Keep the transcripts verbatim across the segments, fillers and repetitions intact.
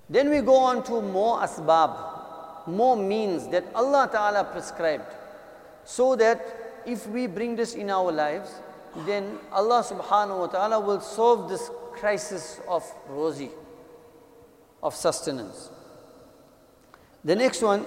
Then we go on to more asbab, more means that Allah Ta'ala prescribed, so that if we bring this in our lives, then Allah Subhanahu wa Ta'ala will solve this crisis of rozi, of sustenance. The next one,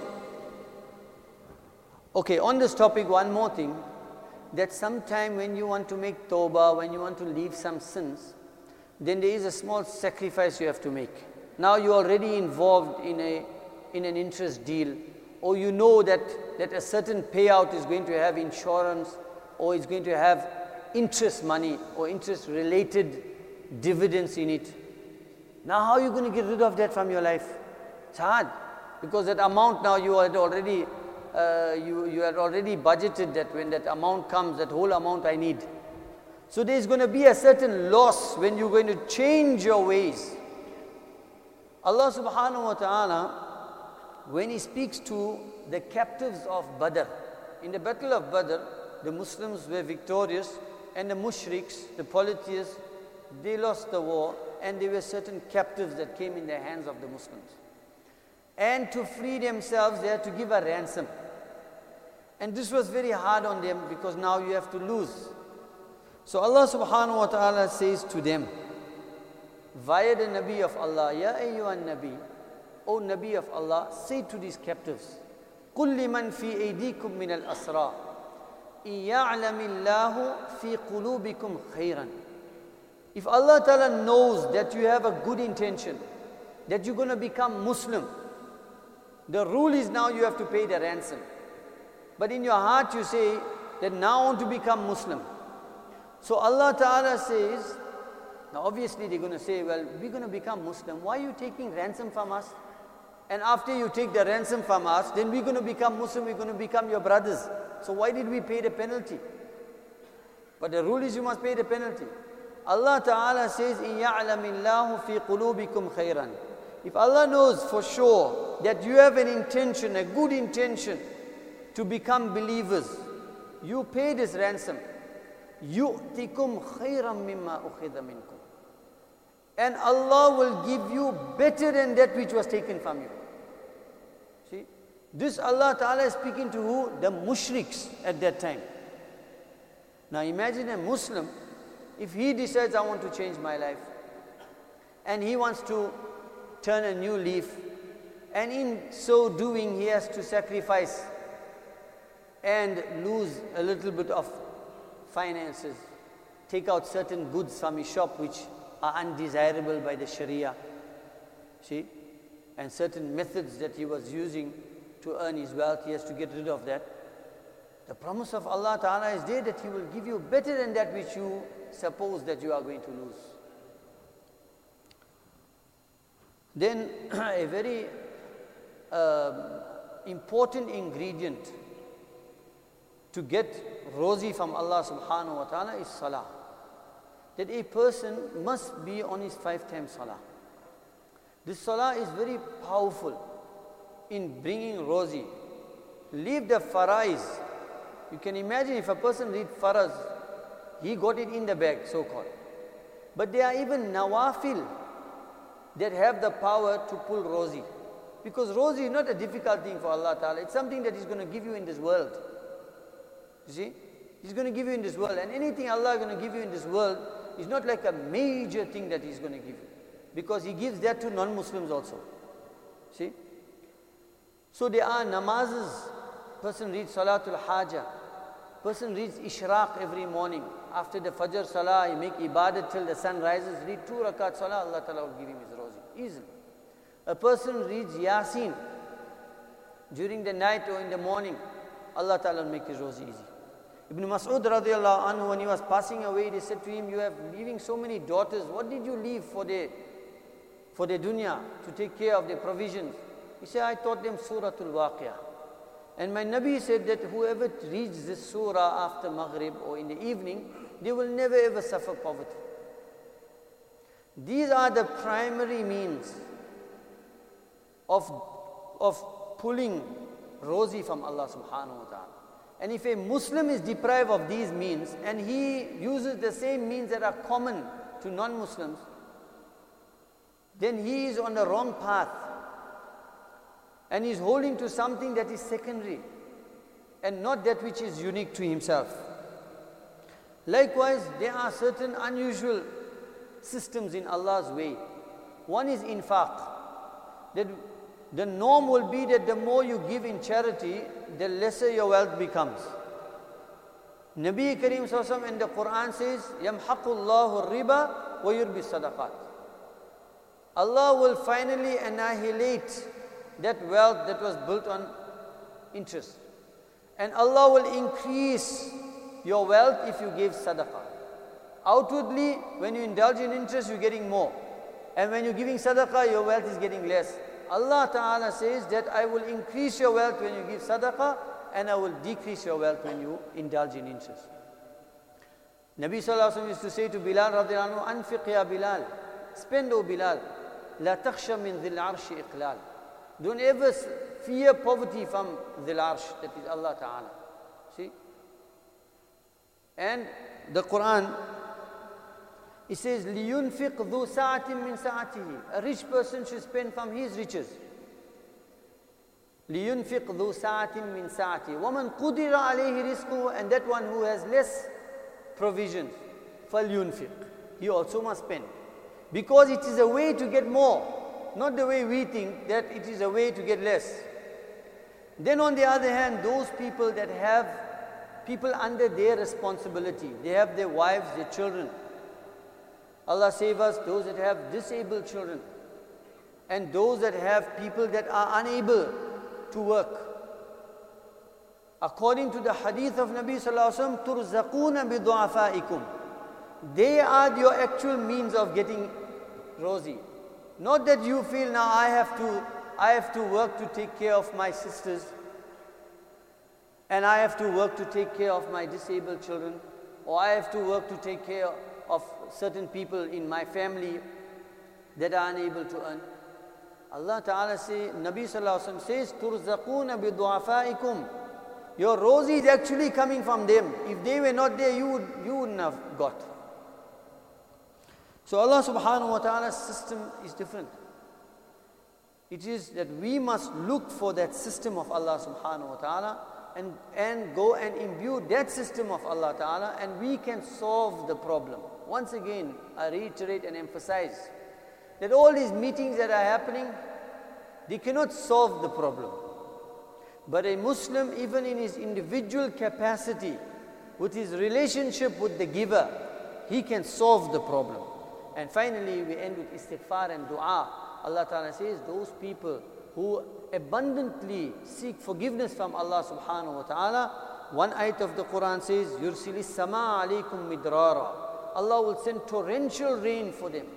okay, on this topic, one more thing, that sometime when you want to make tawbah, when you want to leave some sins, then there is a small sacrifice you have to make. Now you're already involved in a in an interest deal, or you know that, that a certain payout is going to have insurance, or it's going to have interest money, or interest related dividends in it. Now how are you going to get rid of that from your life? It's hard, because that amount now you had already uh, you, you had already budgeted that when that amount comes, that whole amount I need. So there's going to be a certain loss when you're going to change your ways. Allah Subhanahu wa Ta'ala, when He speaks to the captives of Badr, in the battle of Badr, the Muslims were victorious, and the mushriks, the polytheists, they lost the war, and there were certain captives that came in the hands of the Muslims. And to free themselves, they had to give a ransom. And this was very hard on them, because now you have to lose. So Allah Subhanahu wa Ta'ala says to them, via the Nabi of Allah, Ya ayyuhan Nabi, O Nabi of Allah, say to these captives, قُلْ لِمَنْ فِي أَيْدِيكُمْ مِنَ الْأَسْرَى إِن يَعْلَمِ اللَّهُ فِي قُلُوبِكُمْ خَيْرًا. If Allah Ta'ala knows that you have a good intention, that you're going to become Muslim, the rule is now you have to pay the ransom. But in your heart you say that now I want to become Muslim. So Allah Ta'ala says, now obviously they're going to say, well, we're going to become Muslim. Why are you taking ransom from us? And after you take the ransom from us, then we're going to become Muslim, we're going to become your brothers. So why did we pay the penalty? But the rule is you must pay the penalty. Allah Ta'ala says, إِن يَعْلَمِ اللَّهُ فِي قُلُوبِكُمْ خَيْرًا. If Allah knows for sure that you have an intention, a good intention to become believers, you pay this ransom. يُؤْتِكُمْ خَيْرًا مِمَّا أُخِذَ مِنْكُمْ. And Allah will give you better than that which was taken from you. See, this Allah Ta'ala is speaking to who? The mushriks at that time. Now imagine a Muslim, if he decides, I want to change my life, and he wants to turn a new leaf, and in so doing he has to sacrifice and lose a little bit of finances, take out certain goods from his shop which are undesirable by the Sharia, see, and certain methods that he was using to earn his wealth, he has to get rid of that. The promise of Allah Ta'ala is there that He will give you better than that which you suppose that you are going to lose. Then a very uh, important ingredient to get rozi from Allah Subhanahu wa Ta'ala is salah. That a person must be on his five times salah. This salah is very powerful in bringing rozi. Leave the farais. You can imagine if a person read faraz, he got it in the bag, so called. But there are even nawafil that have the power to pull rozi. Because rozi is not a difficult thing for Allah Ta'ala. It's something that He's going to give you in this world. You see? He's going to give you in this world. And anything Allah is going to give you in this world is not like a major thing that He's going to give you. Because He gives that to non-Muslims also. See? So there are namazes. Person reads Salatul Haja. Person reads Ishraq every morning. After the Fajr Salah, he make ibadat till the sun rises. Read two rakat Salah, Allah Ta'ala will give him his rozi. Easily. A person reads Yasin during the night or in the morning. Allah Ta'ala will make his rozi easy. Ibn Mas'ud radiallahu anhu, when he was passing away, they said to him, you have leaving so many daughters. What did you leave for the for the dunya, to take care of their provisions? He said, I taught them Suratul Waqiyah. And my Nabi said that whoever reads this surah after Maghrib or in the evening, they will never ever suffer poverty. These are the primary means of, of pulling rozi from Allah Subhanahu wa Ta'ala. And if a Muslim is deprived of these means and he uses the same means that are common to non-Muslims, then he is on the wrong path. And he is holding to something that is secondary and not that which is unique to himself. Likewise, there are certain unusual systems in Allah's way. One is infaq. That the norm will be that the more you give in charity, the lesser your wealth becomes. Nabi Kareem Sallallahu Alaihi Wasallam in the Quran says, يَمْحَقُ اللَّهُ الرِّبَى وَيُرْبِي الصَّدَقَاتِ. Allah will finally annihilate that wealth that was built on interest. And Allah will increase your wealth if you give sadaqah. Outwardly, when you indulge in interest, you're getting more. And when you're giving sadaqah, your wealth is getting less. Allah Ta'ala says that I will increase your wealth when you give sadaqah, and I will decrease your wealth when you indulge in interest. Nabi Sallallahu Alaihi Wasallam used to say to Bilal radhiyallahu anhu, Anfiq ya Bilal, spend O Bilal, la takhsha min dhil arshi iqlal. Don't ever fear poverty from dhil arsh, that is Allah Ta'ala. See? And the Quran, it says, لِيُنْفِقْ ذُو سَاعَةٍ مِّن سَاعَتِهِ. A rich person should spend from his riches. لِيُنْفِقْ ذُو سَاعَةٍ مِّن سَاعَتِهِ وَمَنْ قُدِرَ عَلَيْهِ رِزْقُهُ. And that one who has less provisions, فَلْيُنْفِقْ. He also must spend. Because it is a way to get more, not the way we think that it is a way to get less. Then on the other hand, those people that have people under their responsibility, they have their wives, their children. Allah save us, those that have disabled children, and those that have people that are unable to work. According to the hadith of Nabi Sallallahu Alaihi Wasallam, تُرْزَقُونَ بِضُعَفَائِكُمْ. They are your actual means of getting rosy. Not that you feel now I have to, I have to work to take care of my sisters, and I have to work to take care of my disabled children, or I have to work to take care of certain people in my family that are unable to earn. Allah Ta'ala says, Nabi Sallallahu Alaihi Wasallam says, تُرْزَقُونَ بِضُعَفَائِكُمْ. Your rosy is actually coming from them. If they were not there, you, would, you wouldn't have got. So Allah Subhanahu Wa Ta'ala's system is different. It is that we must look for that system of Allah Subhanahu Wa Ta'ala and, and go and imbue that system of Allah Ta'ala, and we can solve the problem. Once again, I reiterate and emphasize that all these meetings that are happening, they cannot solve the problem. But a Muslim, even in his individual capacity, with his relationship with the giver, he can solve the problem. And finally, we end with istighfar and dua. Allah Ta'ala says, those people who abundantly seek forgiveness from Allah Subhanahu Wa Ta'ala, one ayat of the Quran says, يُرْسِلِ السَّمَاءَ عَلَيْكُمْ مِدْرَارًا. Allah will send torrential rain for them.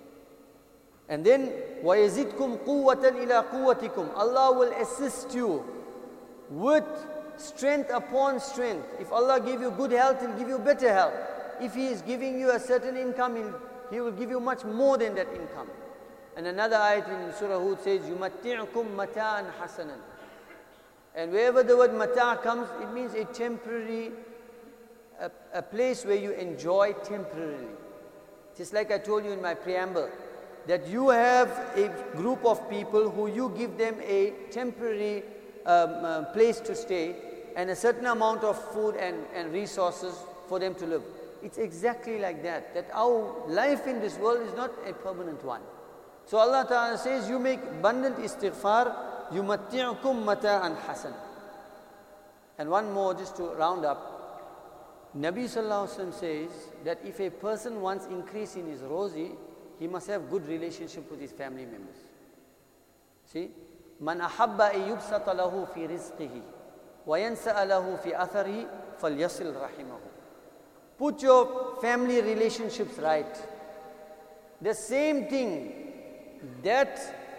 And then, وَيَزِدْكُمْ قُوَّةً إِلَىٰ قُوَّتِكُمْ. Allah will assist you with strength upon strength. If Allah give you good health, He'll give you better health. If He is giving you a certain income, He'll, He will give you much more than that income. And another ayat in Surah Hud says, يُمَتِّعْكُمْ مَتَاءً حَسَنًا. And wherever the word mata comes, it means a temporary, a, a place where you enjoy temporarily. Just like I told you in my preamble, that you have a group of people who you give them a temporary um, uh, place to stay and a certain amount of food and, and resources for them to live. It's exactly like that, that our life in this world is not a permanent one. So Allah Ta'ala says, you make abundant istighfar, يُمَتِّعْكُمْ مَتَاءً حَسَنًا. And one more just to round up. Nabi Sallallahu Alaihi Wasallam says that if a person wants increase in his rozi, he must have good relationship with his family members. See? مَنْ أَحَبَّ أَن يُبْسَطَ لَهُ فِي رِزْقِهِ وَيَنْسَأَ لَهُ فِي أَثَرِهِ فَلْيَصِلْ رَحِمَهُ. Put your family relationships right. The same thing, that,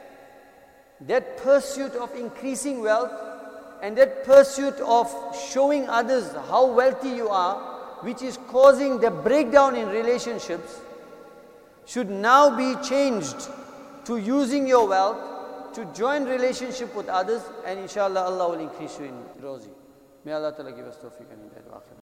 that pursuit of increasing wealth and that pursuit of showing others how wealthy you are, which is causing the breakdown in relationships, should now be changed to using your wealth to join relationship with others, and inshallah Allah will increase you in rozi. May Allah Ta'ala give us tawfiq and hidayah.